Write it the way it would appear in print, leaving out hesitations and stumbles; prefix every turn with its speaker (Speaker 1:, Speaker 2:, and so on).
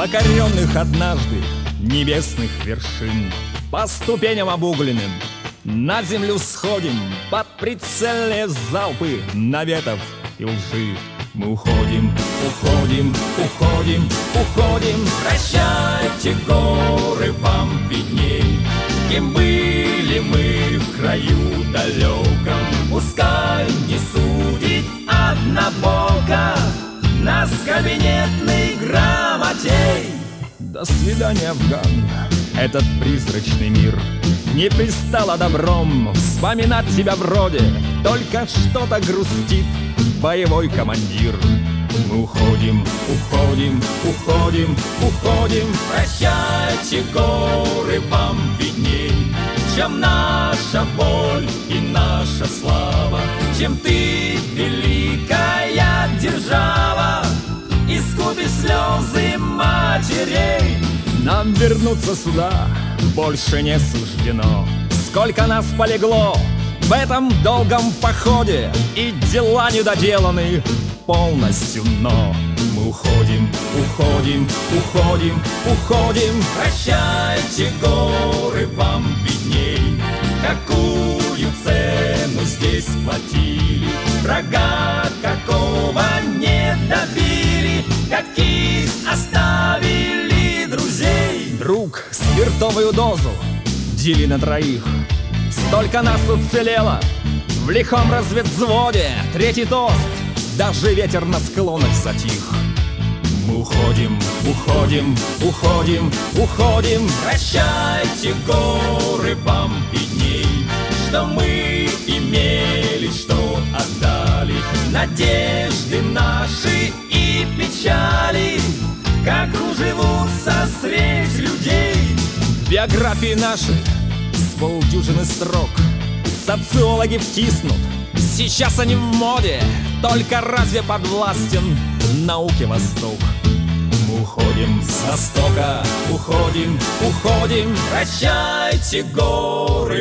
Speaker 1: покоренных однажды небесных вершин. По ступеням обугленным на землю сходим, под прицельные залпы наветов и лжи. Мы уходим, уходим, уходим, уходим. Прощайте, горы, вам видней, кем были мы в краю далеком. Пускай не судит однобоко нас кабинетный грамотей. До свидания, Афган, этот призрачный мир не пристало добром вспоминать тебя вроде, только что-то грустит боевой командир. Мы уходим, уходим, уходим, уходим. Прощайте, горы, вам видней, чем наша боль и наша слава, чем ты, великая держава, искупи слезы матерей. Нам вернуться сюда больше не суждено. Сколько нас полегло в этом долгом походе, и дела недоделаны полностью, но мы уходим, уходим, уходим, уходим. Прощайте, горы, вам видней, какую цену здесь платили, врага какого не добили, каких оставили друзей. Друг, спиртовую дозу дели на троих, столько нас уцелело в лихом разведвзводе. Третий тост, даже ветер на склонах затих. Мы уходим, уходим, уходим, уходим. Прощайте, горы, вам видней, что мы имели, что отдали, надежды наши и печали, как уживутся средь людей. Биографии наши с полдюжины строк социологи втиснут. Сейчас они в моде, только разве подвластен науке Восток? Мы уходим с Востока, уходим, уходим. Прощайте, горы.